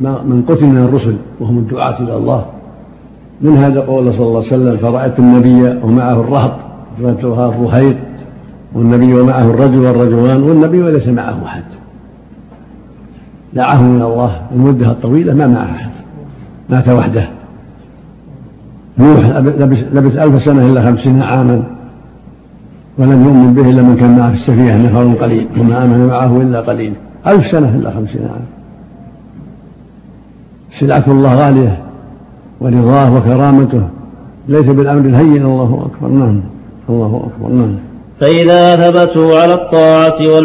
من قتل من الرسل وهم الدعاة إلى الله. من هذا قول صلى الله عليه وسلم: فرأيت النبي ومعه الرهط الرهيط، والنبي ومعه الرجل والرجلان، والنبي وليس معه أحد. دعاه من الله المدة الطويلة ما معه أحد، مات وحده. نوح لبث 1000 سنة إلا 50 عاما ولم يؤمن به إلا من كان معه في السفينة نفر قليل، وما آمن معه إلا قليل. 1000 سنة إلا 50 عاما. سلعة الله غالية، ورضاه وكرامته ليس بالأمر الهين. الله أكبر. نعم، الله أكبر. نعم. فإذا ثبتوا على الطاعة